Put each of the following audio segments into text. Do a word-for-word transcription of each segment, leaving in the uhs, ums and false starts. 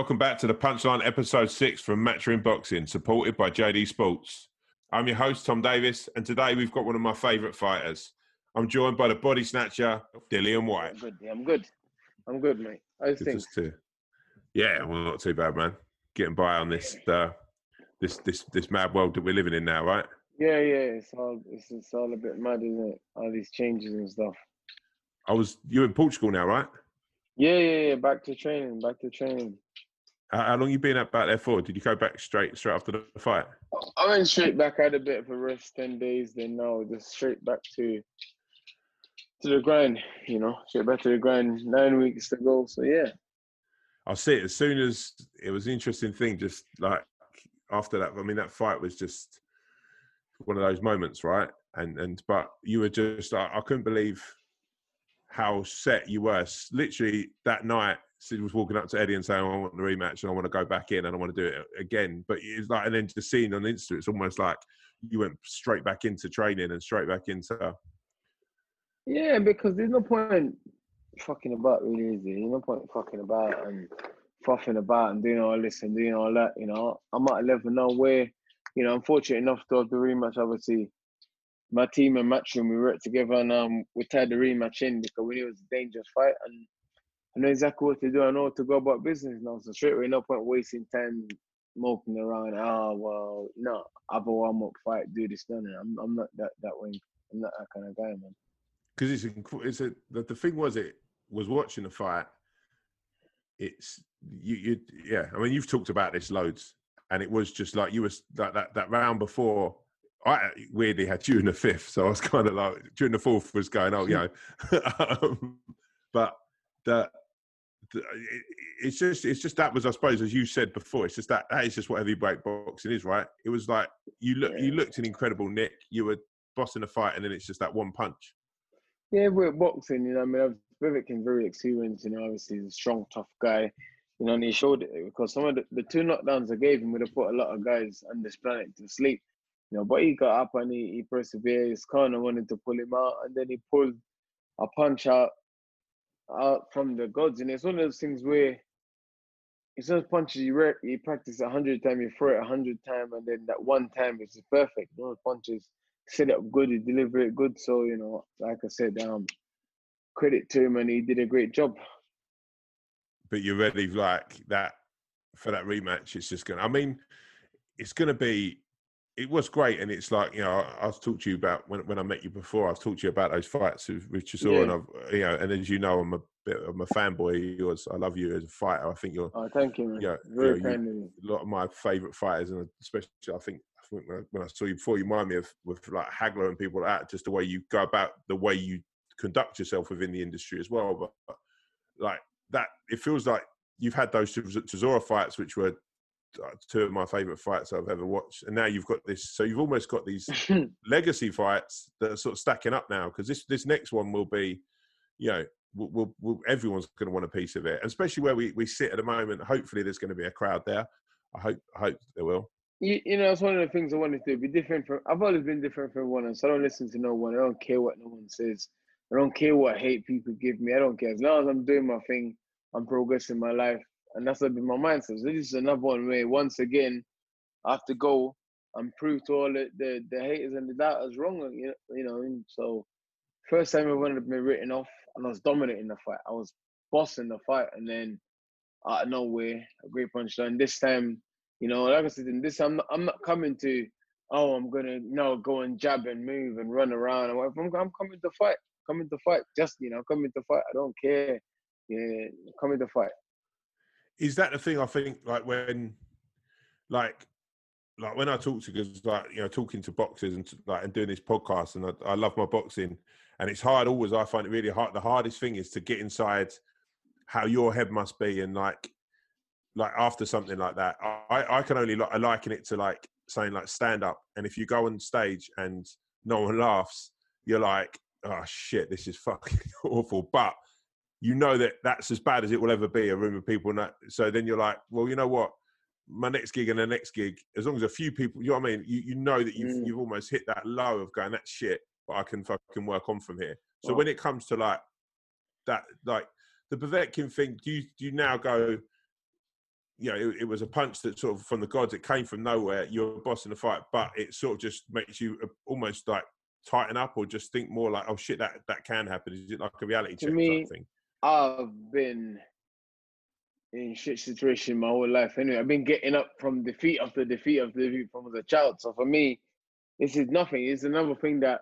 Welcome back to the Punchline episode six from Matchroom Boxing, supported by J D Sports. I'm your host, Tom Davis, and today we've got one of my favourite fighters. I'm joined by the body snatcher, Dillian Whyte. I'm good. Yeah, I'm good. I'm good, mate. How's Good things? to- Yeah, well, not too bad, man. Getting by on this uh, this this this mad world that we're living in now, right? Yeah, yeah. It's all it's, it's all a bit mad, isn't it? All these changes and stuff. I was you're in Portugal now, right? Yeah, yeah, yeah. Back to training. Back to training. How, how long you been back there for? Did you go back straight straight after the fight? I went straight back. I had a bit of a rest, ten days. Then now just straight back to to the grind. You know, straight back to the grind. Nine weeks to go. So yeah. I'll see it as soon as it was an interesting thing. Just like after that, I mean, that fight was just one of those moments, right? And and but you were just, I, I couldn't believe how set you were. Literally that night, Sid was walking up to Eddie and saying, "I want the rematch and I want to go back in and I want to do it again." But it's like, and then just seeing on Insta, it's almost like you went straight back into training and straight back into. Yeah, because there's no point fucking about, really, is there? There's no point fucking about and fuffing about and doing all this and doing all that, you know. I'm at a level now where, you know, I'm fortunate enough to have the rematch. Obviously, my team and Matchroom, we worked together and um, we tied the rematch in because we knew it was a dangerous fight and I know exactly what to do. I know what to go about business now. So straight away, no point wasting time moping around. Oh, well, no, have a warm-up fight, do this, done. I'm, I'm not that, that way. I'm not that kind of guy, man. Because it's, it's a, the, the thing was, it was watching the fight. It's you, you, yeah. I mean, you've talked about this loads, and it was just like you was like that that round before. I weirdly had you in the fifth, so I was kind of like during the fourth was going, oh, you know, um, but the, the it, it's just it's just that was, I suppose, as you said before, it's just that that is just what heavyweight boxing is, right? It was like you look Yeah. you looked an incredible nick. You were bossing a fight, and then it's just that one punch. Yeah, we're boxing, you know. I mean, Vivek is very experienced, you know. Obviously, he's a strong, tough guy, you know, and he showed it because some of the, the two knockdowns I gave him would have put a lot of guys on this planet to sleep, you know. But he got up and he, he persevered. His corner wanted to pull him out, and then he pulled a punch out out from the gods. And it's one of those things where it's those punches you re- you practice a hundred times, you throw it a hundred times, and then that one time it's perfect. Those punches set up good, he deliver it good. So, you know, like I said, um, credit to him and he did a great job. But you're ready like that for that rematch. It's just gonna, I mean, it's gonna be, it was great. And it's like, you know, I, I've talked to you about when, when I met you before, I've talked to you about those fights with, with Chisora, Yeah. and I've, you know, and as you know, I'm a bit, I'm a fanboy of yours. I love you as a fighter. I think you're, Oh, thank you, man. yeah, Very you know, kind of you. a lot of my favourite fighters, and especially I think, I think when I, when I saw you before, you remind me of with like Hagler and people like that, just the way you go about the way you conduct yourself within the industry as well. But, but like that, it feels like you've had those Chisora fights, which were two of my favourite fights I've ever watched, and now you've got this. So you've almost got these legacy fights that are sort of stacking up now, because this this next one will be, you know, we'll, we'll, we'll, everyone's going to want a piece of it, and especially where we, we sit at the moment. Hopefully, there's going to be a crowd there. I hope I hope there will. You, you know, it's one of the things I wanted to do. Be different from. I've always been different from one, so I don't listen to no one. I don't care what no one says. I don't care what hate people give me. I don't care. As long as I'm doing my thing, I'm progressing my life, and that's what been my mindset. So this is another one where once again I have to go and prove to all the the, the haters and the doubters wrong. You know, you know. And so first time I wanted to be written off, and I was dominating the fight. I was bossing the fight, and then out of nowhere, a great punchline. This time, you know, like I said, in this I'm not, I'm not coming to, oh, I'm gonna you know go and jab and move and run around. I'm, I'm coming to fight, coming to fight. Just you know, coming to fight. I don't care. Yeah, coming to fight. Is that the thing? I think like when, like. Like when I talk to, because like, you know, talking to boxers and like and doing this podcast, and I, I love my boxing, and it's hard always. I find it really hard. The hardest thing is to get inside how your head must be, and like, like after something like that, I, I can only like liken it to like saying like stand up, and if you go on stage and no one laughs, you're like, oh shit, this is fucking awful. But you know that that's as bad as it will ever be, a room of people, and that, so then you're like, well, you know what? My next gig and the next gig, as long as a few people, you know what I mean? You you know that you've Mm. you've almost hit that low of going, that's shit, but I can fucking work on from here. So Wow. when it comes to like that, like the Povetkin thing, do you do you now go, you know, it, it was a punch that sort of from the gods. It came from nowhere. You're a boss in the fight, but it sort of just makes you almost like tighten up, or just think more like, oh shit, that that can happen. Is it like a reality To check type me, thing? I've been in shit situation my whole life. Anyway, I've been getting up from defeat after defeat after defeat from as a child. So for me, this is nothing. It's another thing that,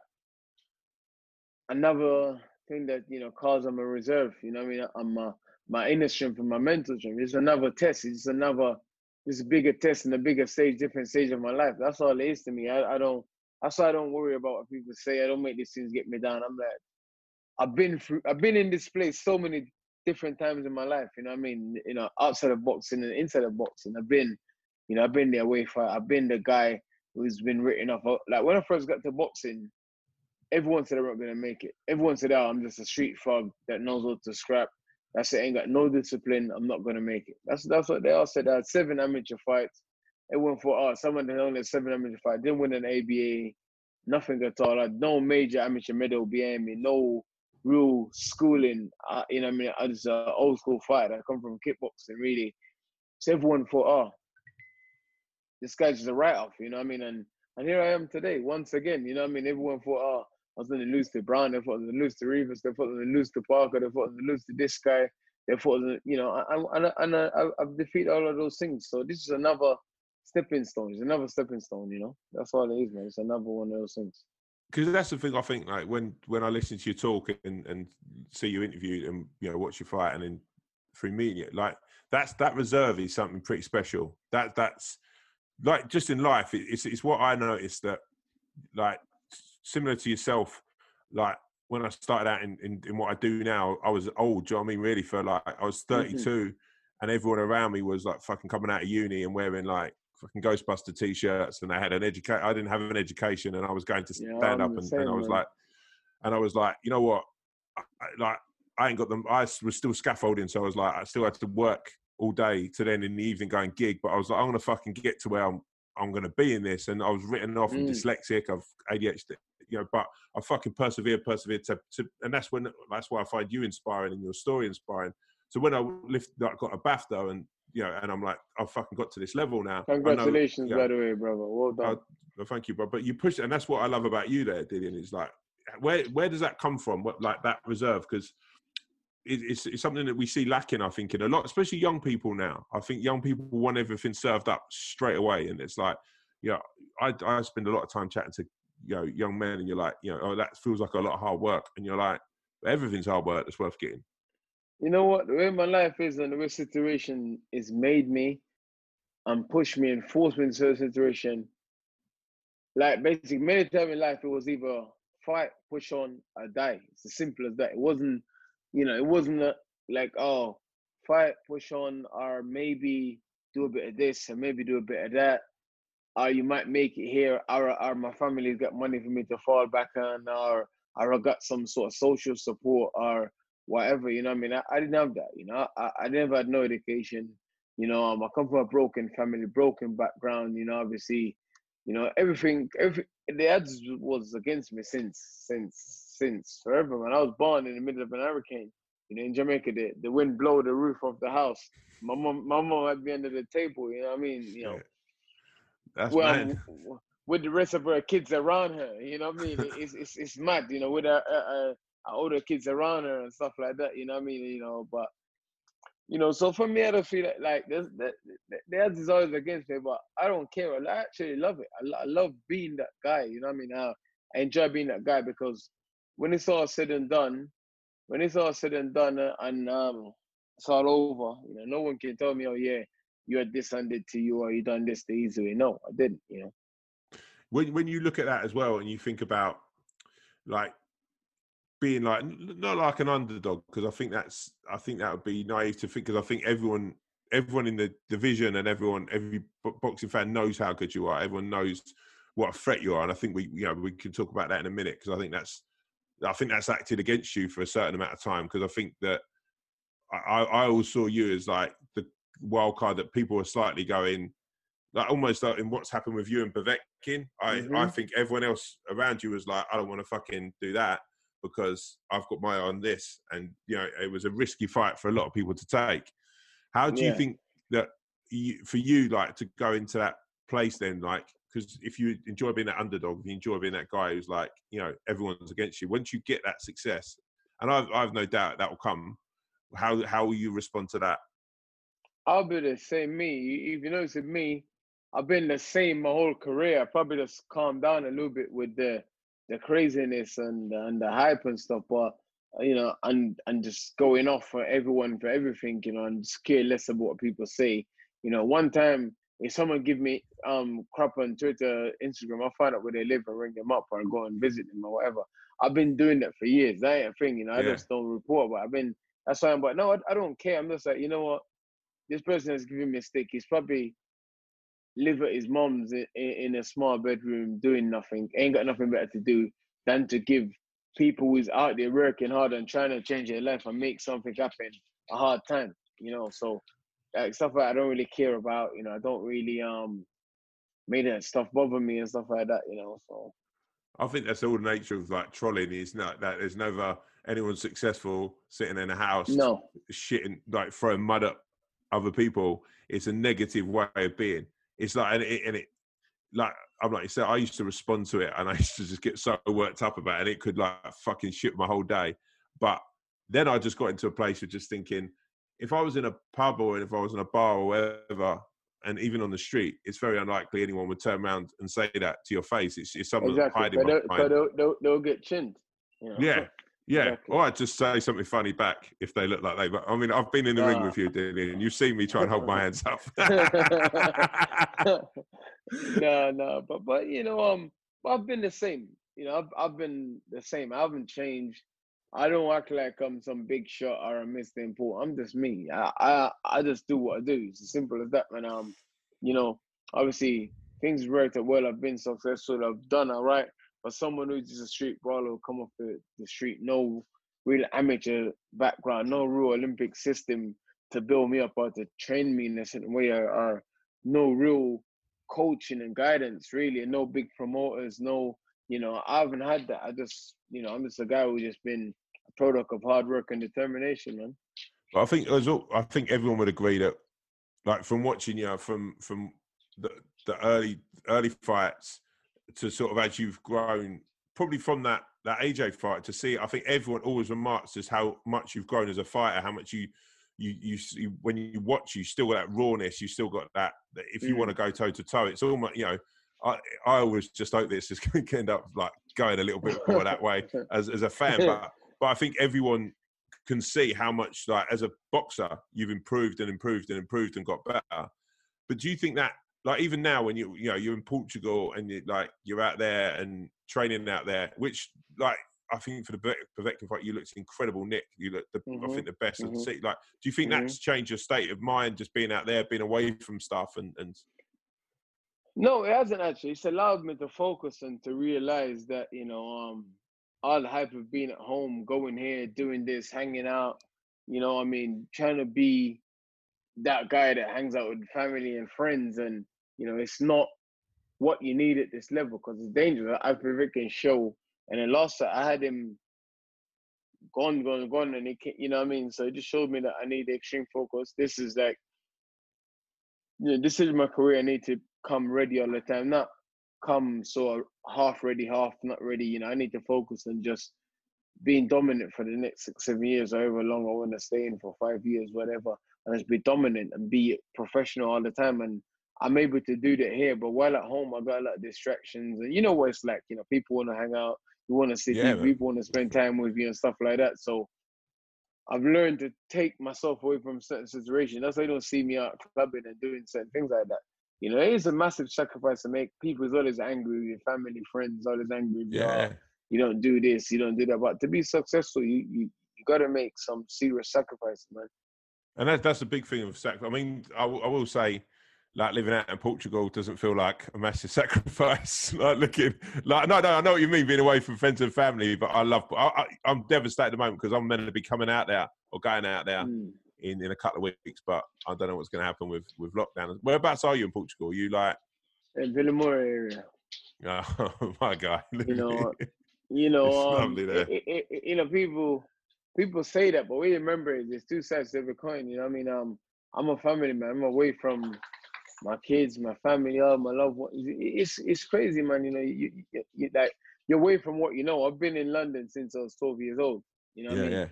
another thing that, you know, calls on my reserve. You know what I mean? I'm my, my inner strength and my mental strength. It's another test. It's another, it's a bigger test and a bigger stage, different stage of my life. That's all it is to me. I, I don't, that's why I don't worry about what people say. I don't make these things get me down. I'm like, I've been through, I've been in this place so many different times in my life. You know what I mean? You know, outside of boxing and inside of boxing, I've been, you know, I've been the away fight. I've been the guy who's been written off. Like when I first got to boxing, everyone said I'm not gonna make it. Everyone said, "Oh, I'm just a street thug that knows what to scrap. That's it. Ain't got no discipline. I'm not gonna make it." That's that's what they all said. I had seven amateur fights. Everyone thought, "Oh, someone that only had seven amateur fights didn't win an A B A, nothing at all. I had no major amateur medal behind me, no real schooling. Uh, you know, what I mean, I was an old school fighter. I come from kickboxing, really. So everyone thought, "Oh, this guy's just a write-off." You know what I mean? And and here I am today, once again. You know what I mean? Everyone thought, "Oh, I was going to lose to Brown. They thought I was going to lose to Rivas. They thought I was going to lose to Parker. They thought I was going to lose to this guy. They thought, I was gonna, you know, and, and, and I, I've defeated all of those things. So this is another stepping stone. It's another stepping stone, you know? That's all it is, man. It's another one of those things. Because that's the thing, I think, like when, when I listen to you talk and, and see you interviewed and, you know, watch you fight and then through media, like that's, that reserve is something pretty special. That that's like, just in life, it, it's, it's what I noticed that, like, similar to yourself, like when I started out in, in, in what I do now, I was old, do you know what I mean? Really felt like I was thirty-two mm-hmm. and everyone around me was like fucking coming out of uni and wearing like fucking Ghostbuster t-shirts, and they had an education. I didn't have an education, and I was going to stand yeah, up and, same, and I was man. like, and I was like, you know what? I, like I ain't got them. I was still scaffolding. So I was like, I still had to work all day to then in the evening go and gig. But I was like, I'm going to fucking get to where I'm, I'm going to be in this. And I was written off. Mm. I'm dyslexic. I've A D H D, you know, but I fucking persevered, persevered to, to, and that's when, that's why I find you inspiring and your story inspiring. So when I lift, like, got a BAFTA and, you know, and I'm like, I've fucking got to this level now. Congratulations, I know, by the way, brother. Well done. Uh, well, thank you, bro. But you push, and that's what I love about you there, Dillian, is like, where where does that come from? What, like that reserve? Because it, it's, it's something that we see lacking, I think, in a lot, especially young people now. I think young people want everything served up straight away. And it's like, you know, I, I spend a lot of time chatting to, you know, young men, and you're like, you know, oh, that feels like a lot of hard work. And you're like, everything's hard work that's worth getting. You know what? The way my life is and the way situation is made me and pushed me and forced me into a situation. Like basically, many times in life, it was either fight, push on, or die. It's as simple as that. It wasn't, you know, it wasn't a, like, oh, fight, push on, or maybe do a bit of this and maybe do a bit of that. Or you might make it here, or, or my family's got money for me to fall back on, or, or I got some sort of social support, or whatever, you know what I mean? I, I didn't have that, you know? I, I never had no education. You know, um, I come from a broken family, broken background, you know, obviously, you know, everything, every, the odds was against me since, since, since forever, man. I was born in the middle of an hurricane. You know, in Jamaica, the, the wind blow the roof off the house. My mom, my mom had me under the table, you know what I mean? You know, that's well, mad. With the rest of her kids around her, you know what I mean? It's, it's, it's mad, you know, with her, her, her older kids around her and stuff like that, you know what I mean? You know, but, you know, so for me, I don't feel like, like the, the, the odds is always against me, but I don't care. I actually love it. I, I love being that guy, you know what I mean? I, I enjoy being that guy because when it's all said and done, when it's all said and done uh, and um, it's all over, you know, no one can tell me, oh, yeah, you had this handed to you or you done this the easy way. No, I didn't, you know. When, when you look at that as well and you think about, like, being like, not like an underdog, because I think that's, I think that would be naive to think, because I think everyone, everyone in the division and everyone, every boxing fan knows how good you are. Everyone knows what a threat you are. And I think we, you know, we can talk about that in a minute, because I think that's, I think that's acted against you for a certain amount of time. Because I think that I, I always saw you as like the wild card that people were slightly going, like almost like in what's happened with you and Povetkin. I, mm-hmm. I think everyone else around you was like, I don't want to fucking do that, because I've got my eye on this. And, you know, it was a risky fight for a lot of people to take. How do yeah. you think that, you, for you, like to go into that place then, like, because if you enjoy being that underdog, if you enjoy being that guy who's like, you know, everyone's against you, once you get that success, and I've, I've no doubt that will come, how how will you respond to that? I'll be the same me. If you notice with me, I've been the same my whole career. I probably just calmed down a little bit with the the craziness and and the hype and stuff, but you know, and and just going off for everyone for everything, you know, and just care less about what people say. You know, one time if someone give me um crap on Twitter, Instagram, I'll find out where they live and ring them up or go and visit them or whatever. I've been doing that for years. That ain't a thing, you know. I Yeah. just don't report, but I've been that's why I'm. But no, I, I don't care. I'm just like, you know what, this person has given me a stick. He's probably live at his mom's in, in a small bedroom doing nothing. Ain't got nothing better to do than to give people who's out there working hard and trying to change their life and make something happen a hard time. You know, so like stuff like I don't really care about. You know, I don't really um make that stuff bother me and stuff like that. You know, so. I think that's all the nature of like trolling is not that there's never anyone successful sitting in a house No. shitting, like throwing mud at other people. It's a negative way of being. It's like, and it, and it like, I'm like you said, I used to respond to it and I used to just get so worked up about it. And it could like fucking shit my whole day. But then I just got into a place of just thinking, if I was in a pub or if I was in a bar or wherever, and even on the street, it's very unlikely anyone would turn around and say that to your face. It's, it's someone Exactly. hiding Because behind. they'll, they'll, they'll, they'll get chinned. You know? Yeah, yeah. Exactly. Or I'd just say something funny back if they look like they. But I mean, I've been in the uh, ring with you, Dillian, and you've seen me try and hold my hands up. no, no, but but you know, um, I've been the same. You know, I've I've been the same. I haven't changed. I don't act like I'm some big shot or a Mister Important. I'm just me. I, I I just do what I do. It's as simple as that, man. Um, you know, obviously things worked out well. I've been successful. I've done all right. But someone who's just a street brawler will come off the, the street, no real amateur background, no real Olympic system to build me up or to train me in a certain way, or, or no real coaching and guidance, really, and no big promoters, no, you know, I haven't had that. I just, you know, I'm just a guy who's just been a product of hard work and determination, man. I think as all, I think everyone would agree that, like, from watching you, know, from from the the early early fights to sort of as you've grown, probably from that that A J fight to see, I think everyone always remarks just how much you've grown as a fighter, how much you you you, you when you watch, you still got that rawness, you still got that, that if you mm. want to go toe to toe, it's almost, you know, I I always just hope this is going to end up like going a little bit more that way as as a fan, but but I think everyone can see how much, like, as a boxer, you've improved and improved and improved and got better. But do you think that, like, even now when you you know you're in Portugal and you like you're out there and training out there, which, like, I think for the Povetkin fight you looked incredible, Nick. You look, the, mm-hmm. I think the best mm-hmm. of the city. Like, do you think mm-hmm. that's changed your state of mind, just being out there, being away from stuff, and and? No, it hasn't actually. It's allowed me to focus and to realize that, you know, um, all the hype of being at home, going here, doing this, hanging out, you know, I mean, trying to be that guy that hangs out with family and friends, and you know, it's not what you need at this level because it's dangerous. I Povetkin show, and then last I had him gone, gone, gone, and he can't, you know what I mean. So it just showed me that I need extreme focus. This is like, you know, this is my career. I need to come ready all the time, not come so half ready, half not ready. You know, I need to focus on just being dominant for the next six, seven years, however long I want to stay in for five years, whatever. And just be dominant and be professional all the time. And I'm able to do that here. But while at home, I got a lot of distractions. And you know what it's like, you know, people want to hang out. You want to see yeah, people, people want to spend time with you and stuff like that. So I've learned to take myself away from certain situations. That's why you don't see me out clubbing and doing certain things like that. You know, it is a massive sacrifice to make. People is always angry with your family, friends, always angry with yeah. you. You don't do this, you don't do that. But to be successful, you you, you got to make some serious sacrifices, man. And that, that's a big thing of sacrifice. I mean, I, w- I will say, like, living out in Portugal doesn't feel like a massive sacrifice. Like, looking, like, no, no, I know what you mean, being away from friends and family, but I love, I, I, I'm devastated at the moment because I'm meant to be coming out there or going out there mm. in, in a couple of weeks, but I don't know what's going to happen with, with lockdown. Whereabouts are you in Portugal? Are you like? In Vila Moura area. Oh, my God. You know, you know, it's um, lovely there. It, it, it, you know, people, people say that, but we remember it. There's two sides to every coin. You know, what I mean, um, I'm a family man. I'm away from my kids, my family, all my loved ones. It's it's crazy, man. You know, you, you, you like you're away from what you know. I've been in London since I was twelve years old. You know what Yeah, I yeah.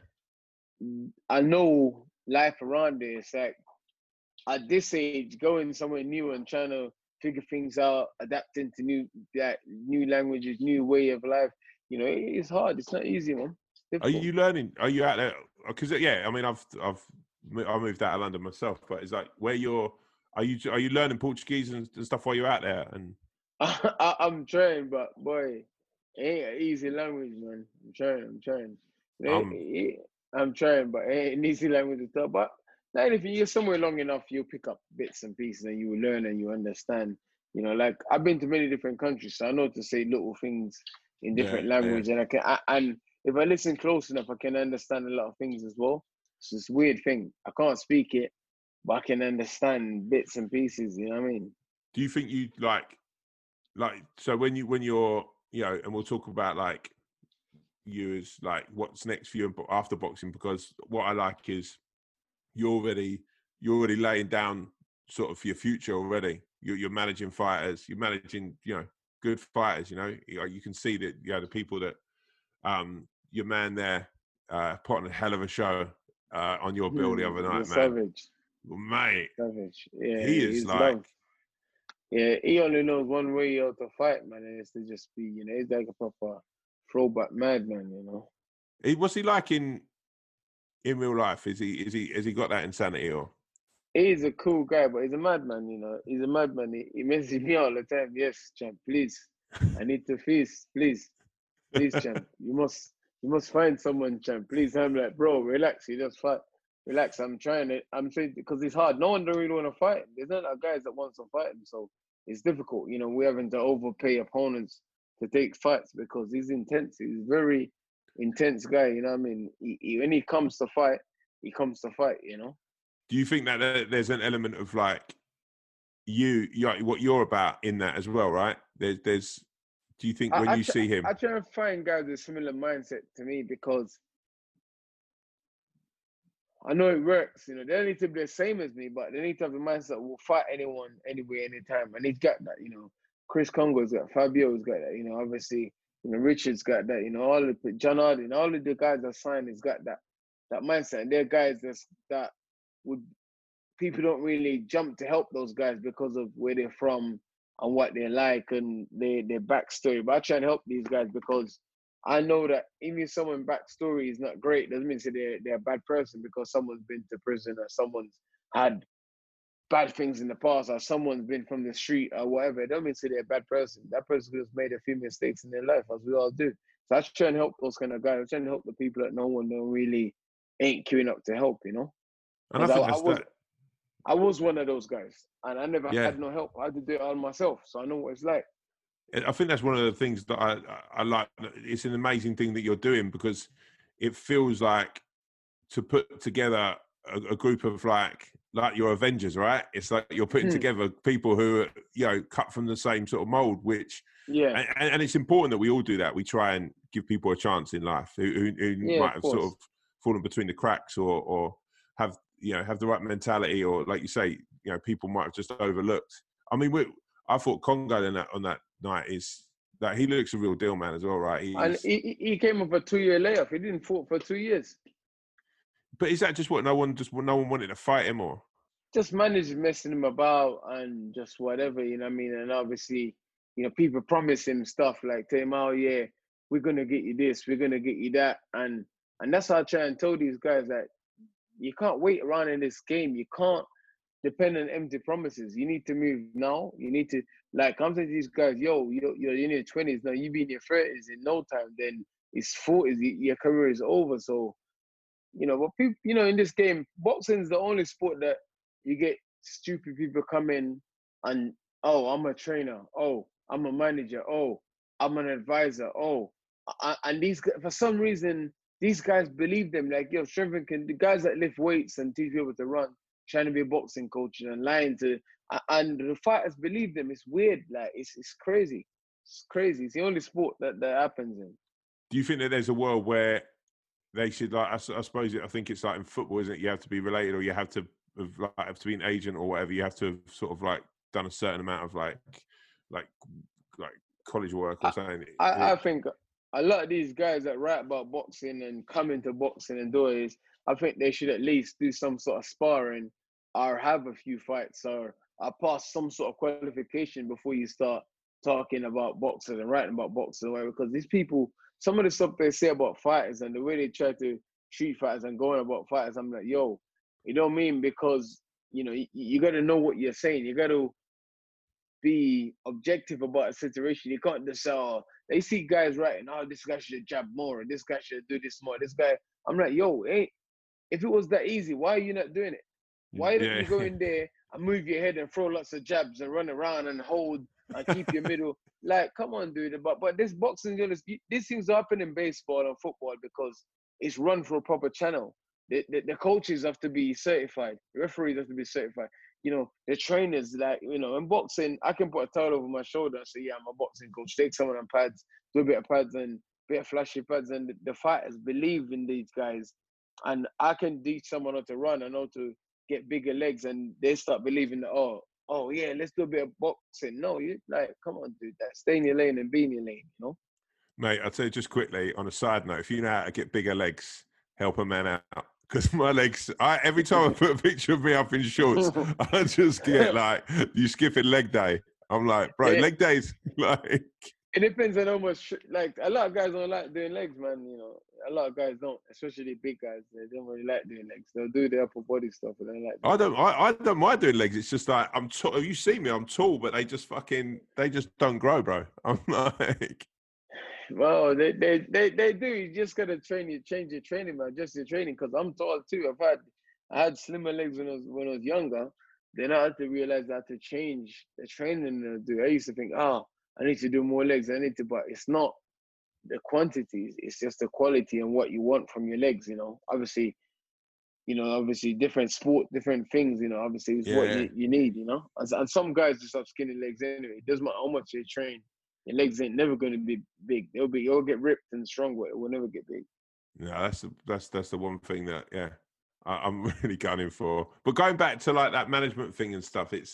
mean? I know life around there. It's like at this age, going somewhere new and trying to figure things out, adapting to new like, new languages, new way of life. You know, it, it's hard. It's not easy, man. It's Are difficult. you learning? Are you out there? Because yeah, I mean, I've I've I moved out of London myself, but it's like where you're. Are you are you learning Portuguese and, and stuff while you're out there? And I, I, I'm trying, but boy, it ain't an easy language, man. I'm trying. I'm trying. It, um, it, I'm trying, but it ain't an easy language to talk. But like, if you're somewhere long enough, you'll pick up bits and pieces, and you will learn and you understand. You know, like I've been to many different countries, so I know to say little things in yeah, different yeah. language, and I can. I, and if I listen close enough, I can understand a lot of things as well. It's this weird thing. I can't speak it, but I can understand bits and pieces. You know what I mean? Do you think you like like so when you when you're you know, and we'll talk about like you as like what's next for you after boxing, because what I like is you're already you're already laying down sort of your future already. You're, you're managing fighters. You're managing you know good fighters. You know you, you can see that you know the people that um your man there uh, put on a hell of a show uh, on your bill the Hmm, other the night, man. savage. Well, mate, Savage. Yeah, he is he's like loved. Yeah, he only knows one way out to fight, man, and it's to just be, you know, he's like a proper throwback madman, you know. he, what's he like in in real life? Is he is he has he got that insanity or? He's a cool guy, but he's a madman, you know. He's a madman. He, he messes me all the time. Yes, champ, please. I need to feast, please. Please, champ. You must you must find someone, champ. Please. I'm like, bro, relax. You just fight. Relax. I'm trying it. I'm saying because it's hard. No one don't really want to fight him. There's not a guys that wants to fight him, so it's difficult. You know, we're having to overpay opponents to take fights because he's intense. He's very intense guy. You know what I mean? He, he, when he comes to fight, he comes to fight. You know. Do you think that there's an element of like you, you what you're about in that as well, right? There's, there's. Do you think I, when I, you try, see him? I try to find guys with similar mindset to me because I know it works. You know, they don't need to be the same as me, but they need to have the mindset that will fight anyone, anywhere, anytime. And he's got that. You know, Chris Congo's got, Fabio's got that. You know, obviously, you know, Richard's got that. You know, all of the John Harden, all of the guys that signed, has got that that mindset. And they're guys that's that would people don't really jump to help those guys because of where they're from and what they like and their their backstory. But I try and help these guys because I know that even if someone's backstory is not great, doesn't mean that they're they're a bad person because someone's been to prison or someone's had bad things in the past or someone's been from the street or whatever. It don't mean that they're a bad person. That person just made a few mistakes in their life, as we all do. So I try and help those kind of guys. I try and help the people that no one don't really ain't queuing up to help, you know? And I Because I, think I that's was that. I was one of those guys, and I never Yeah, had no help. I had to do it all myself, so I know what it's like. I think that's one of the things that I I like. It's an amazing thing that you're doing because it feels like to put together a, a group of like like your Avengers, right? It's like you're putting together people who are you know cut from the same sort of mold, which Yeah, and, and it's important that we all do that. We try and give people a chance in life who, who, who yeah, might of have sort course. of fallen between the cracks or or have you know have the right mentality or like you say you know people might have just overlooked. I mean, we, I thought Congo on that on that night is that he looks a real deal, man, as well, right? And He's he, he came up a two-year layoff. He didn't fought for two years. but is that just what no one just no one wanted to fight him or? Just managed messing him about and just whatever, you know what I mean? And obviously, you know, people promise him stuff like, tell him, oh, yeah, we're going to get you this, we're going to get you that. And and that's how I try and tell these guys that you can't wait around in this game. You can't depend on empty promises. You need to move now. You need to, like, I'm saying to these guys, yo, you're, you're in your twenties now, you be in your thirties in no time, then it's forties, your career is over. So, you know, but people, you know, in this game, boxing is the only sport that you get stupid people come in and, oh, I'm a trainer. Oh, I'm a manager. Oh, I'm an advisor. Oh, and these, for some reason, these guys believe them. Like, yo, strength can, the guys that lift weights and teach people to run, trying to be a boxing coach and lying to, and the fighters believe them. It's weird. Like, it's it's crazy. It's crazy. It's the only sport that that happens in. Do you think that there's a world where they should like? I, I suppose it, I think it's like in football, isn't it? You have to be related, or you have to of like have to be an agent or whatever. You have to have sort of like done a certain amount of like like like college work or something. I, I, I think a lot of these guys that write about boxing and come into boxing and do it, I think they should at least do some sort of sparring or have a few fights or, or pass some sort of qualification before you start talking about boxers and writing about boxers. Because these people, some of the stuff they say about fighters and the way they try to treat fighters and going about fighters, I'm like, yo, you don't mean because, you know, you, you got to know what you're saying. You got to be objective about a situation. You can't just say, oh, they see guys writing, oh, this guy should jab more, or this guy should do this more. This guy, I'm like, yo, hey, if it was that easy, why are you not doing it? Why don't yeah. you go in there and move your head and throw lots of jabs and run around and hold and keep your middle? Like, come on, dude. But but this boxing, this things happen in baseball and football because it's run for a proper channel. The, the, the coaches have to be certified. The referees have to be certified. You know, the trainers, like, you know, in boxing, I can put a towel over my shoulder and say, yeah, I'm a boxing coach. Take some of them pads, do a bit of pads and a bit of flashy pads. And the, the fighters believe in these guys. And I can teach someone how to run and how to get bigger legs. And they start believing that, oh, oh yeah, let's do a bit of boxing. No, you like, come on, dude, that stay in your lane and be in your lane, you know? Mate, I'll tell you just quickly, on a side note, if you know how to get bigger legs, help a man out. Because my legs, I, every time I put a picture of me up in shorts, I just get like, you skipping leg day. I'm like, bro, Yeah. leg days, like. It depends on how much, like, a lot of guys don't like doing legs, man, you know. A lot of guys don't, especially big guys. They don't really like doing legs. They'll do the upper body stuff, but they don't like I don't, I, I don't mind doing legs. It's just like, I'm tall. You see me, I'm tall, but they just fucking, they just don't grow, bro. I'm like. Well, they, they they they do. You just gotta train you, change your training, man. Just your training, because I'm tall too. I've had I had slimmer legs when I was when I was younger. Then I had to realize I had to change the training to do. I used to think, oh, I need to do more legs. I need to, but it's not the quantities. It's just the quality and what you want from your legs. You know, obviously, you know, obviously different sport, different things. You know, obviously it's Yeah. what you, you need. You know, and, and some guys just have skinny legs anyway. It doesn't matter how much you train. Your legs ain't never going to be big. They'll be, you'll get ripped and strong, but it will never get big. Yeah, that's the, that's that's the one thing that yeah, I, I'm really gunning for. But going back to like that management thing and stuff, it's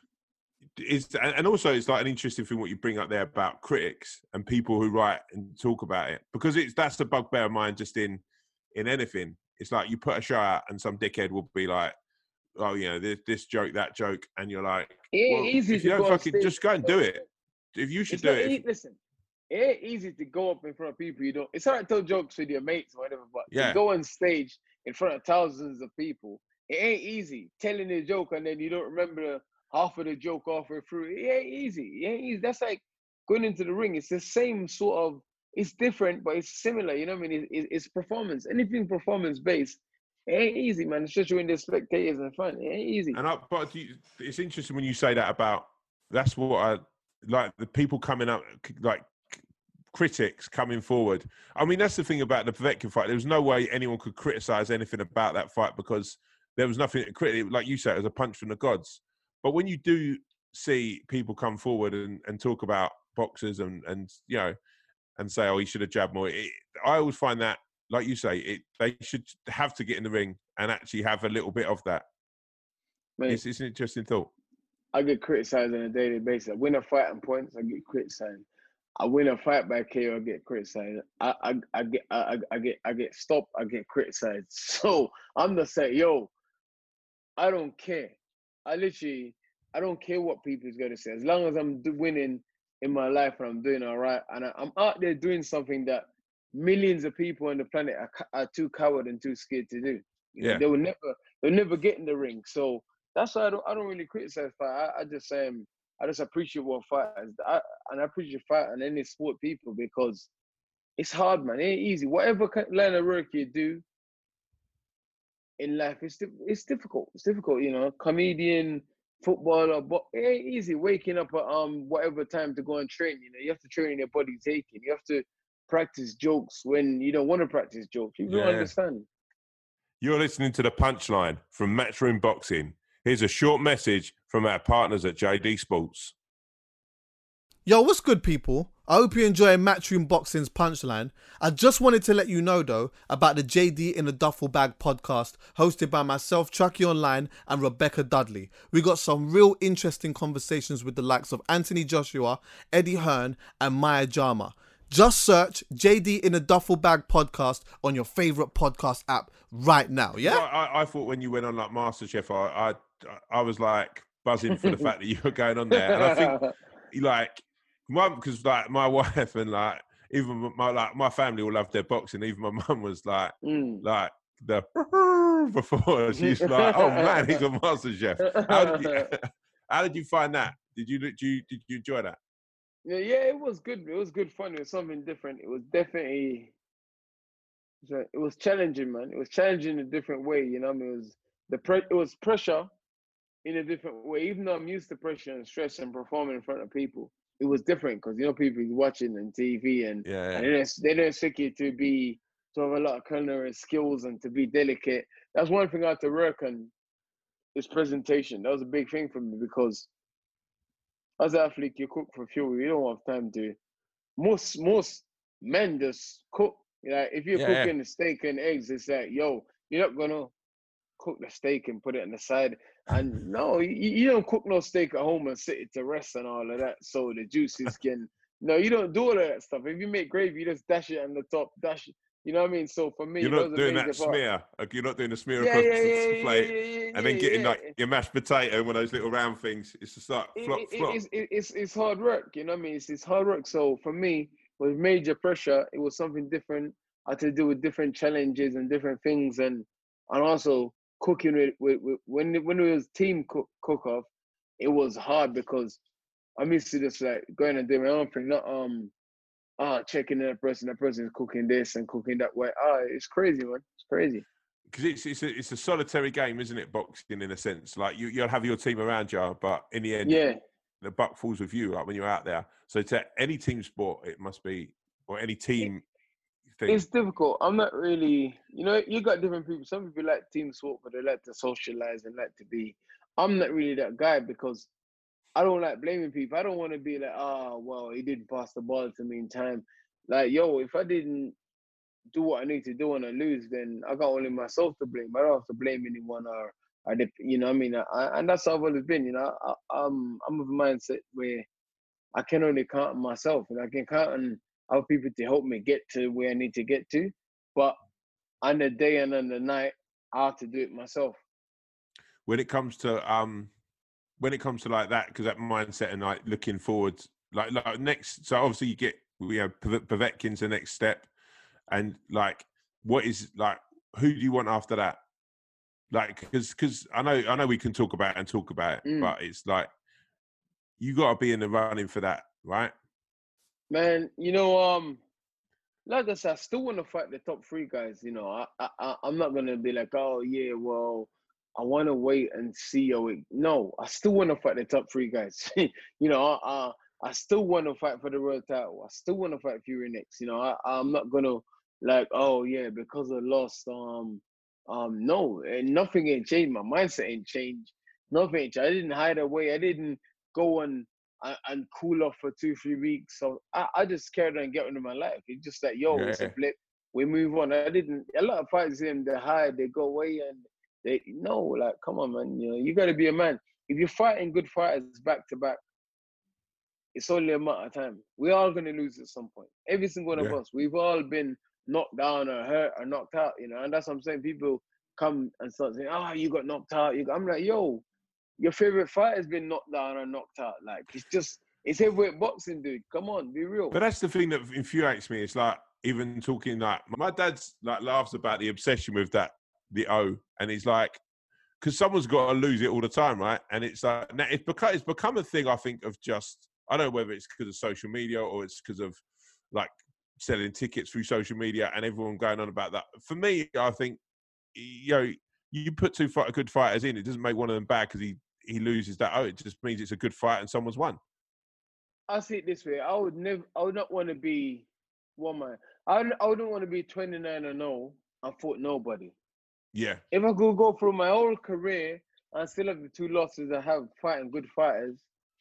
it's and also it's like an interesting thing what you bring up there about critics and people who write and talk about it, because it's that's the bugbear of mine just in in anything. It's like you put a show out and some dickhead will be like, oh, you know, this this joke, that joke, and you're like, It well, ain't easy if you to don't go on fucking stage. just go and do it. If you should It's do not it, e- if, listen, it ain't easy to go up in front of people you don't. It's all right to tell jokes with your mates or whatever, but Yeah. to go on stage in front of thousands of people, it ain't easy. Telling a joke and then you don't remember half of the joke halfway through, it ain't easy. It ain't easy. That's like going into the ring. It's the same sort of. It's different, but it's similar. You know what I mean? It, it, it's performance. Anything performance based, it ain't easy, man. Especially when there's spectators and fun. It ain't easy. And I, but you, it's interesting when you say that about, that's what I, like the people coming up, like critics coming forward. I mean, that's the thing about the Povetkin fight. There was no way anyone could criticize anything about that fight because there was nothing to criticise. Like you said, it was a punch from the gods. But when you do see people come forward and, and talk about boxers and, and, you know, and say, oh, he should have jabbed more. It, I always find that, like you say, it they should have to get in the ring and actually have a little bit of that. Mate, It's, it's an interesting thought. I get criticized on a daily basis. I win a fight on points, I get criticized. I win a fight by K O, I get criticized. I, I, I get I, I get I get stopped, I get criticized. So I'm just saying, yo, I don't care. I literally I don't care what people's gonna say. As long as I'm winning in my life and I'm doing all right, and I, I'm out there doing something that millions of people on the planet are, are too coward and too scared to do. You know, Yeah. they will never they'll never get in the ring. So that's why I don't I don't really criticize fight. I, I just um I just appreciate what fighters I, and I appreciate fight and any sport people, because it's hard, man. It ain't easy. Whatever line of work you do in life, it's it's difficult. It's difficult, you know. Comedian, footballer, but it ain't easy. Waking up at um whatever time to go and train. You know, you have to train your body taking. You have to practice jokes when you don't want to practice jokes. People Yeah. don't understand. You're listening to The Punchline from Matchroom Boxing. Here's a short message from our partners at J D Sports. Yo, what's good, people? I hope you enjoy Matchroom Boxing's punchline. I just wanted to let you know, though, about the J D in a Duffel Bag podcast hosted by myself, Chucky Online, and Rebecca Dudley. We got some real interesting conversations with the likes of Anthony Joshua, Eddie Hearn, and Maya Jama. Just search J D in a Duffel Bag podcast on your favourite podcast app right now, yeah? Well, I, I thought when you went on like MasterChef, I, I I was like buzzing for the fact that you were going on there, and I think like my because like my wife and like even my like my family all love their boxing. Even my mum was like Mm. like the before she's like, oh man, he's on MasterChef. How did you how did you find that? Did you did you did you enjoy that? Yeah, yeah, it was good. It was good fun. It was something different. It was definitely, it was challenging, man. It was challenging in a different way. You know, I mean, it was the pre- it was pressure in a different way. Even though I'm used to pressure and stress and performing in front of people, it was different because you know people watching on T V and Yeah, yeah. and they don't, they don't expect you to be to have a lot of culinary skills and to be delicate. That's one thing I had to work on. Is presentation. That was a big thing for me because as an athlete, you cook for fuel. You don't have time to. Most most men just cook. You know, if you're Yeah, cooking yeah. steak and eggs, it's like, yo, you're not gonna cook the steak and put it on the side. And no, you, you don't cook no steak at home and sit it to rest and all of that. So the juices can. No, you don't do all of that stuff. If you make gravy, you just dash it on the top, dash it. You know what I mean? So for me, You're that was not a doing major that part. smear. Like you're not doing the smear Yeah, across yeah, yeah, the yeah, plate yeah, yeah, and then yeah, getting yeah. like your mashed potato, one of those little round things. It's just like flop, it, it, flop. it's, it, it's it's hard work, you know what I mean? It's, it's hard work. So for me, with major pressure, it was something different. I had to do with different challenges and different things, and and also cooking with, with, with when it, when it was team cook, cook off, it was hard because I'm used to just like going and doing my own thing, not um ah checking that person, that person is cooking this and cooking that way. Ah, it's crazy, man. It's crazy. Because it's it's a, it's a solitary game, isn't it? Boxing, in a sense, like you you'll have your team around you, but in the end, Yeah. the buck falls with you. Like when you're out there. So to any team sport, it must be, or any team thing. It's difficult. I'm not really, you know, you got different people. Some people like team sport, but they like to socialize and like to be. I'm not really that guy because I don't like blaming people. I don't want to be like, oh, well, he didn't pass the ball to me in time. Like, yo, if I didn't do what I need to do and I lose, then I got only myself to blame. I don't have to blame anyone or, or the, you know what I mean? I, and that's how I've always been, you know. I, I'm, I'm of a mindset where I can only count on myself and I can count on other people to help me get to where I need to get to. But on the day and on the night, I have to do it myself. When it comes to um, when it comes to like that, because that mindset and like looking forward, like like next. So obviously you get we have Povetkin's the next step, and like what is like who do you want after that? Like because because I know I know we can talk about it and talk about it, Mm. but it's like you got to be in the running for that, right? Man, you know, um, like I said, I still want to fight the top three guys. You know, I, I, I'm not gonna be like, oh yeah, well, I want to wait and see. How it... No, I still want to fight the top three guys. you know, I, I, I still want to fight for the world title. I still want to fight Fury next. You know, I, I'm not gonna like, oh yeah, because I lost. Um, um, no, and nothing ain't changed. My mindset ain't changed. Nothing ain't changed. I didn't hide away. I didn't go and and, and cool off for two, three weeks. So I, I just carried on and get into my life. It's just like, yo, Yeah. it's a blip. We move on. I didn't. A lot of fighters in they hide, they go away, and they no, like, come on, man. You know, you got to be a man. If you're fighting good fighters back to back, it's only a matter of time. We're all gonna lose at some point. Every single one of Yeah. us. We've all been knocked down or hurt or knocked out. You know, and that's what I'm saying. People come and start saying, "Ah, oh, you got knocked out." You got... I'm like, yo, your favorite fighter's been knocked down or knocked out. Like, it's just, it's heavyweight boxing, dude. Come on, be real. But that's the thing that infuriates me. It's like even talking like my dad's like laughs about the obsession with that the O, and he's like, because someone's got to lose it all the time, right? And it's like now it's become it's become a thing. I think of just I don't know whether it's because of social media or it's because of like selling tickets through social media and everyone going on about that. For me, I think you know you put two fight, good fighters in, it doesn't make one of them bad because he he loses that. Oh, it just means it's a good fight and someone's won. I see it this way. I would never, I would not want to be one man. I, I wouldn't want to be twenty-nine and oh and fought nobody. Yeah. If I could go through my whole career and still have the two losses I have fighting good fighters,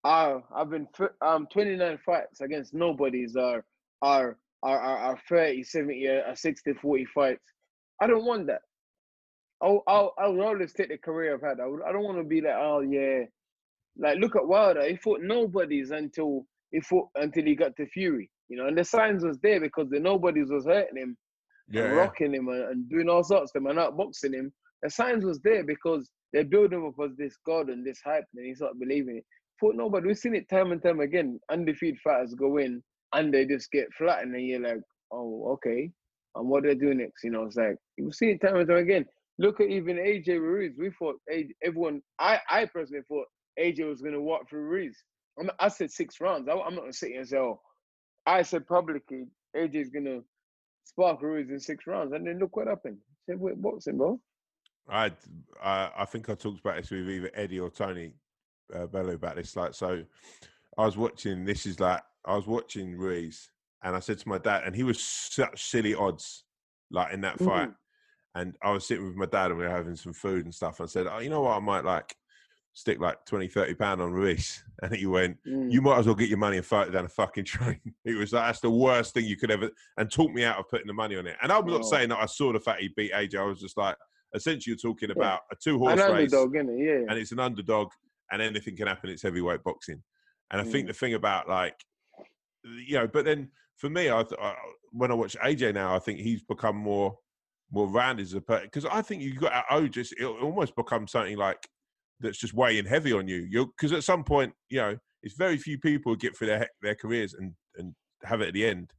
Uh, I've been f- um twenty-nine fights against nobodies are are are are, are thirty, seventy, uh, sixty, forty fights. I don't want that. I'll, I'll, I would always take the career I've had. I, would, I don't want to be like, oh yeah, like look at Wilder. He fought nobodies until he fought until he got to Fury, you know. And the signs was there because the nobodies was hurting him and Yeah, yeah, rocking him and, and doing all sorts of them and outboxing him. The signs was there because they build him up as this god and this hype, and he started believing it. Fought nobody. We've seen it time and time again. Undefeated fighters go in and they just get flattened, and you're like, oh, okay. And what they do next? You know, it's like you've seen it time and time again. Look at even A J Ruiz. We thought everyone. I I personally thought A J was going to walk through Ruiz. I'm, I said six rounds. I, I'm not going to sit here and say, oh, I said publicly A J's going to spark Ruiz in six rounds. And then look what happened. Said, wait, boxing, bro. I, I I think I talked about this with either Eddie or Tony uh, Bellew about this. Like, so I was watching. This is like I was watching Ruiz, and I said to my dad, and he was such silly odds, like in that fight. Mm. And I was sitting with my dad, and we were having some food and stuff. And I said, oh, you know what, I might like stick like twenty, thirty pound on Ruiz. And he went, Mm. you might as well get your money and fight down a fucking train. It was like, that's the worst thing you could ever, and talked me out of putting the money on it. And I'm not Oh. saying that I saw the fact he beat A J. I was just like, essentially you're talking about a two horse An race. underdog, innit? Yeah. And it's an underdog and anything can happen. It's heavyweight boxing. And I think Mm. the thing about like, you know, but then for me, I, I when I watch A J now, I think he's become more, more rounded as a person. Because I think you got, oh, just, it'll almost become something like, that's just weighing heavy on you. You because at some point, you know, it's very few people who get through their their careers and and have it at the end.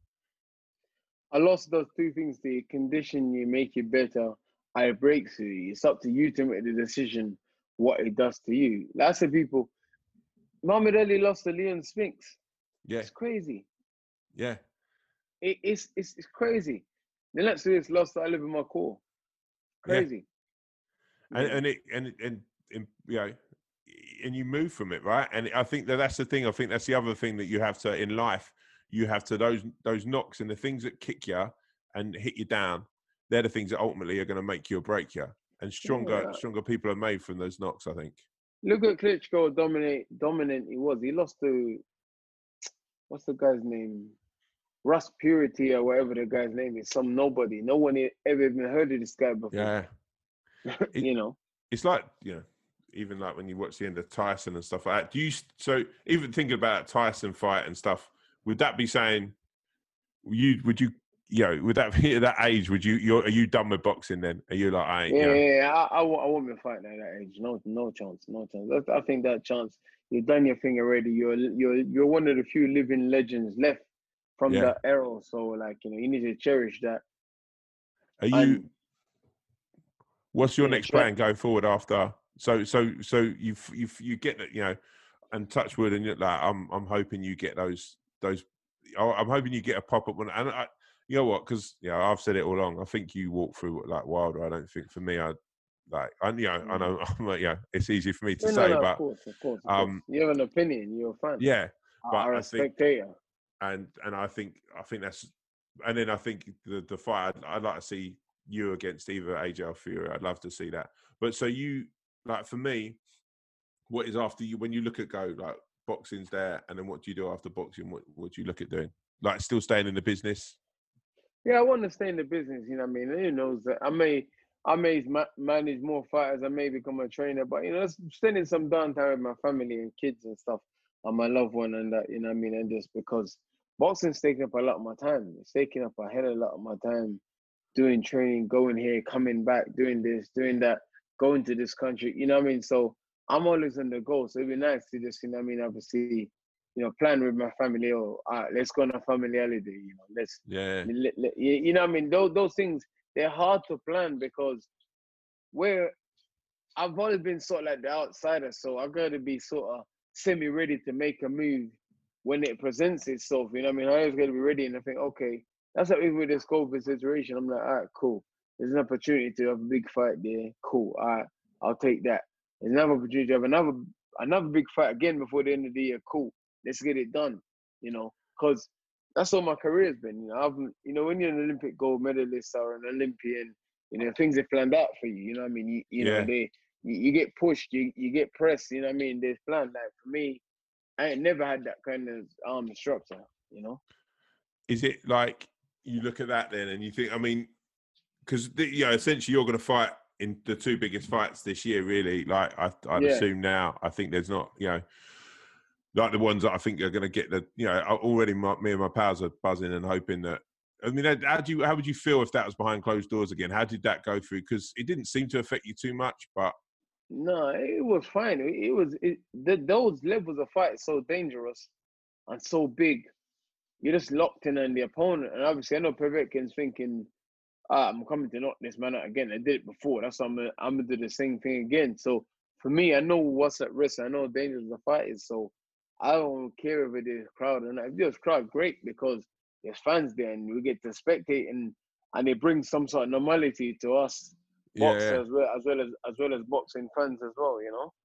I lost those two things. They condition you, make you better. I breaks you. It's up to you to make the decision what it does to you. Lots of people. Muhammad Ali lost to Leon Spinks. Yeah, It's crazy. yeah, It, it's, it's it's crazy. The next year, it's lost to I Live in My Core. Crazy. yeah. And Yeah. and it and and, and you know, and you move from it, right? And I think that that's the thing. I think that's the other thing that you have to in life. You have to those those knocks and the things that kick you and hit you down. They're the things that ultimately are going to make you or break you. And stronger Yeah. stronger people are made from those knocks, I think. Look at Klitschko, dominate, dominant he was. He lost to, what's the guy's name? Russ Purity or whatever the guy's name is. Some nobody. No one ever even heard of this guy before. Yeah, it, You know. it's like, you know, even like when you watch the end of Tyson and stuff like that. Do you so even thinking about Tyson fight and stuff? Would that be saying you would you you know would that be at that age? Would you you're are you done with boxing then? Are you like I ain't, Yeah, you know? yeah, yeah. I, I, won't- I won't be fighting at that age. No, no chance, no chance. I, I think that chance. You've done your thing already. You're you're you're one of the few living legends left from Yeah. that era. So like you know, you need to cherish that. Are you? And What's your yeah, next try- plan going forward after? So so so you you you get that, you know, and touch wood, and you're like I'm I'm hoping you get those those. I'm hoping you get a pop up one, and I, you know what? Because you know I've said it all along. I think you walk through like Wilder. I don't think for me, I like I you know I know I'm like, yeah, it's easy for me to No, no, say, no, but of course, of course, of um, course. You have an opinion. You're a fan. yeah, but Or I a think spectator. and and I think I think that's and then I think the the fight I'd, I'd like to see you against either A J or Fury. I'd love to see that. But so you like for me, what is after you when you look at go like boxing's there, and then what do you do after boxing? What what do you look at doing? Like still staying in the business? Yeah, I want to stay in the business. You know what I mean? Who knows that I may, I may ma- manage more fighters. I may become a trainer. But you know, spending some downtime with my family and kids and stuff, and my loved one and that. You know what I mean? And just because boxing's taking up a lot of my time. It's taking up a hell of a lot of my time. Doing training, going here, coming back, doing this, doing that, going to this country. You know what I mean? So I'm always on the go. So it'd be nice to just, you know what I mean, obviously, you know, plan with my family. Oh, all right, let's go on a family holiday. You know, let's, Yeah, let, let, you you know what I mean? Those, those things, they're hard to plan because we're, I've always been sort of like the outsider. So I've got to be sort of semi-ready to make a move when it presents itself. You know what I mean? I always got to be ready and I think, okay, that's how even with this COVID situation, I'm like, all right, cool. There's an opportunity to have a big fight there. Cool. All right, I'll take that. There's another opportunity to have another another big fight again before the end of the year. Cool. Let's get it done. You know, because that's all my career's been. You know, I've you know when you're an Olympic gold medalist or an Olympian, you know things are planned out for you. You know what I mean? You, you yeah, know they you, you get pushed, you you get pressed. You know what I mean? There's planned. Like for me, I ain't never had that kind of um structure, you know. Is it like you look at that then and you think, I mean, because you know, essentially you're going to fight in the two biggest fights this year, really. Like I, I'd Yeah. assume now. I think there's not, you know, like the ones that I think are going to get the, you know, already my, me and my pals are buzzing and hoping that. I mean, how do you, how would you feel if that was behind closed doors again? How did that go through? Because it didn't seem to affect you too much, but No, it was fine. It, it was it, the, those levels of fight so dangerous and so big. You're just locked in on the opponent, and obviously I know Povetkin's thinking, ah, I'm coming to knock this man out again. I did it before. That's why I'm gonna, I'm gonna do the same thing again. So for me, I know what's at risk. I know how dangerous the fight is. So I don't care if it is crowd or not. If there's crowd, great, because there's fans there and we get to spectate, and and they bring some sort of normality to us boxers yeah, as well as well as as well as boxing fans as well. You know.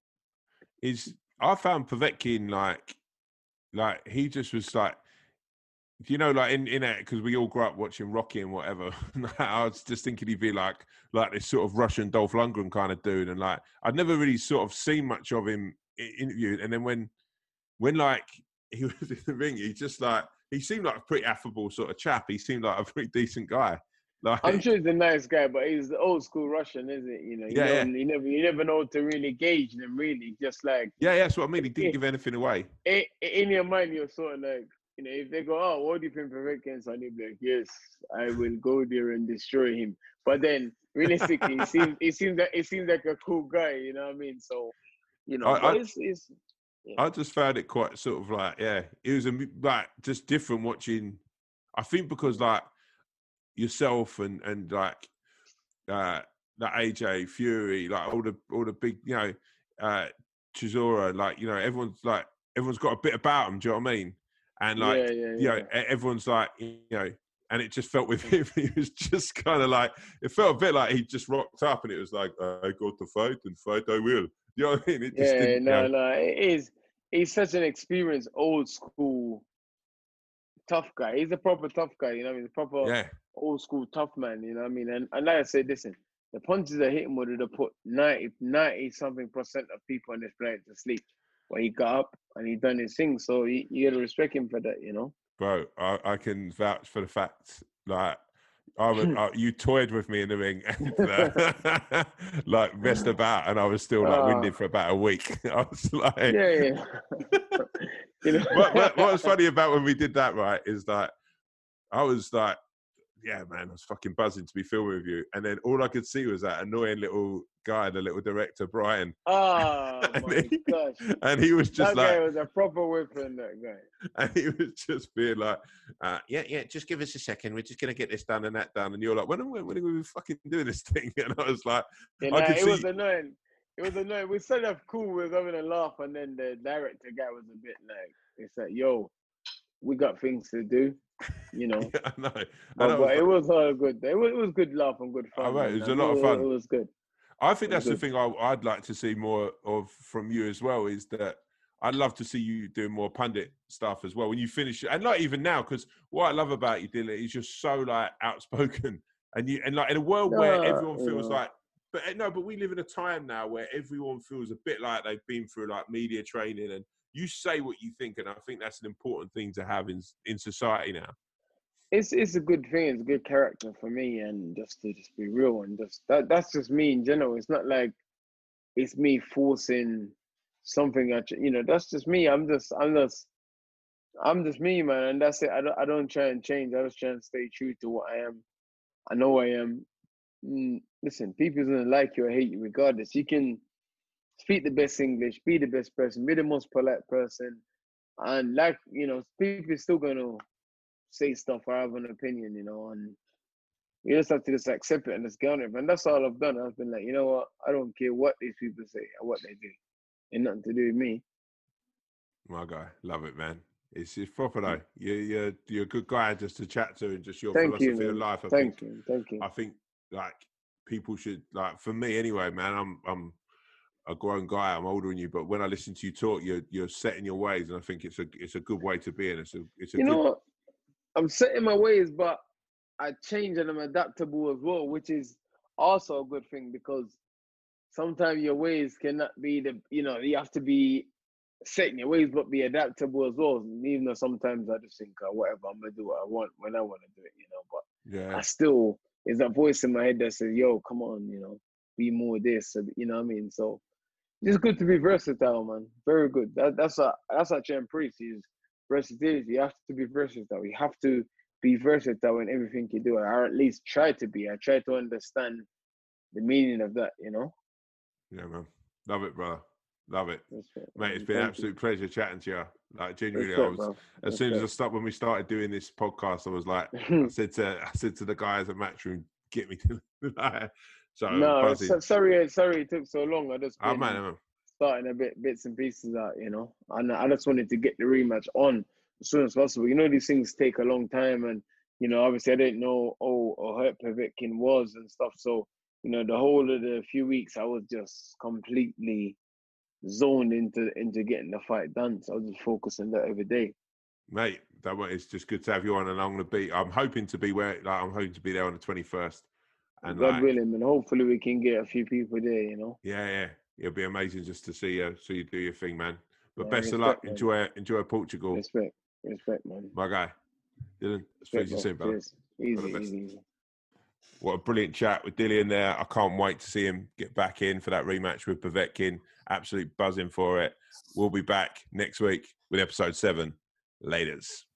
is I found Povetkin like, like he just was like, you know, like in in it because we all grew up watching Rocky and whatever. I was just thinking he'd be like like this sort of Russian Dolph Lundgren kind of dude, and like I'd never really sort of seen much of him interviewed. And then when when like he was in the ring, he just like he seemed like a pretty affable sort of chap. He seemed like a pretty decent guy. Like I'm sure he's a nice guy, but he's the old school Russian, isn't it? You know, you yeah, know, yeah, you never, you never know to really gauge them. Really, just like yeah, yeah. That's what I mean. He didn't in, give anything away. in your mind, you're sort of like, you know, if they go, oh, what do you think Povetkin's on? You'll be like, yes, I will go there and destroy him. But then, realistically, it seems, it seems that it seems like a cool guy. You know what I mean? So, you know, I, but I it's, it's yeah. I just found it quite sort of like, yeah, it was a, like just different watching. I think because like yourself and and like uh like A J Fury, like all the all the big, you know, uh Chisora, like you know, everyone's like everyone's got a bit about them. Do you know what I mean? And like, Yeah, yeah, you know, yeah. everyone's like, you know, and it just felt with him, he was just kind of like, it felt a bit like he just rocked up, and it was like, I got to fight and fight I will. You know what I mean? It just Yeah, didn't, you no, know. no, it is. He's such an experienced, old school tough guy. He's a proper tough guy, you know what I mean? He's a proper Yeah. old school tough man, you know what I mean? And, and like I said, listen, the punches I hit him would have put ninety, ninety something percent of people on this planet to sleep. But he got up and he done his thing. So you, you got to respect him for that, you know? Bro, I, I can vouch for the fact, like, I would, uh, you toyed with me in the ring and uh, like messed about, and I was still like uh, winded for about a week. I was like, yeah, yeah. you know? what, what, what was funny about when we did that, right, is that I was like, yeah, man, I was fucking buzzing to be filming with you. And then all I could see was that annoying little guy, the little director, Brian. Oh, and my he, gosh. And he was just that like, guy was a proper whipping, that guy. and he was just being like, uh, yeah, yeah, just give us a second. We're just going to get this done and that done. And you're like, when, when, when are we fucking doing this thing? And I was like, Yeah, I nah, could it see. was annoying. It was annoying. We started off cool. We were having a laugh. And then the director guy was a bit like, it's like, yo, we got things to do. You know, yeah, I know. but, And I but was it like, was all good. It was, it was good laugh and good all fun. right, it Man. was a Like, lot it, of fun. it was good. I think It that's was the good. thing I, I'd like to see more of from you as well, is that I'd love to see you doing more pundit stuff as well when you finish, and not even now, because what I love about you, Dylan, is you're so like outspoken, and you and like in a world where Nah, everyone you feels know. like, but no, but we live in a time now where everyone feels a bit like they've been through like media training, and you say what you think, and I think that's an important thing to have in in society now. It's it's a good thing. It's a good character for me, and just to just be real and just that that's just me in general. It's not like it's me forcing something at you. You know, that's just me. I'm just I'm just I'm just me, man, and that's it. I don't I don't try and change. I just try and stay true to what I am. I know I am. Mm, listen, people's gonna like you or hate you regardless. You can speak the best English, be the best person, be the most polite person, and like you know, people are still gonna say stuff or have an opinion, you know, and you just have to just accept it and just get on it. And that's all I've done. I've been like, you know what? I don't care what these people say or what they do. Ain't nothing to do with me. My guy, love it, man. It's, it's proper though. You're, you're you're a good guy just to chat to, and just your Thank you, philosophy of man. life. I Thank think you. Thank you. I think like people should, like, for me anyway, man. I'm I'm a grown guy. I'm older than you, but when I listen to you talk, you're you're set in your ways, and I think it's a it's a good way to be, and it's a it's a You know good. what? I'm set in my ways, but I change and I'm adaptable as well, which is also a good thing because sometimes your ways cannot be the, you know, you have to be set in your ways, but be adaptable as well. And even though sometimes I just think, uh, whatever, I'm gonna do what I want when I want to do it, you know. But Yeah. I still, there's that voice in my head that says, "Yo, come on, you know, be more this," you know what I mean? So it's good to be versatile, man. Very good. That, that's a that's actually I'm pretty is versatility. You have to be versatile. You have to be versatile in everything you do, or at least try to be. I try to understand the meaning of that, you know. Yeah, man. Love it, brother. Love it. Respect, Mate, it's been an absolute you. pleasure chatting to you. Like genuinely, Respect, I was bro. as Respect. soon as I start when we started doing this podcast, I was like, I said to I said to the guys at Matchroom, get me to like, so no, buzzing. so, sorry, sorry it took so long. I just Oh, been man, man. starting a bit bits and pieces out, you know. And I just wanted to get the rematch on as soon as possible. You know, these things take a long time, and you know, obviously I didn't know oh or hurt Povetkin was and stuff. So, you know, the whole of the few weeks I was just completely zoned into into getting the fight done. So I was just focusing on that every day. Mate, that one, it's just good to have you on, and I'm gonna be. I'm hoping to be where, like, I'm hoping to be there on the twenty-first. And God like, willing, and hopefully we can get a few people there. You know. yeah, yeah, it'll be amazing just to see you, see you do your thing, man. But Yeah, best of respect, luck. man. Enjoy, enjoy Portugal, Respect, respect, man. my guy. Dylan, speak to you soon, brother. Cheers. Easy, All the best. easy, easy. What a brilliant chat with Dillian there. I can't wait to see him get back in for that rematch with Povetkin. Absolute buzzing for it. We'll be back next week with episode seven. Laters.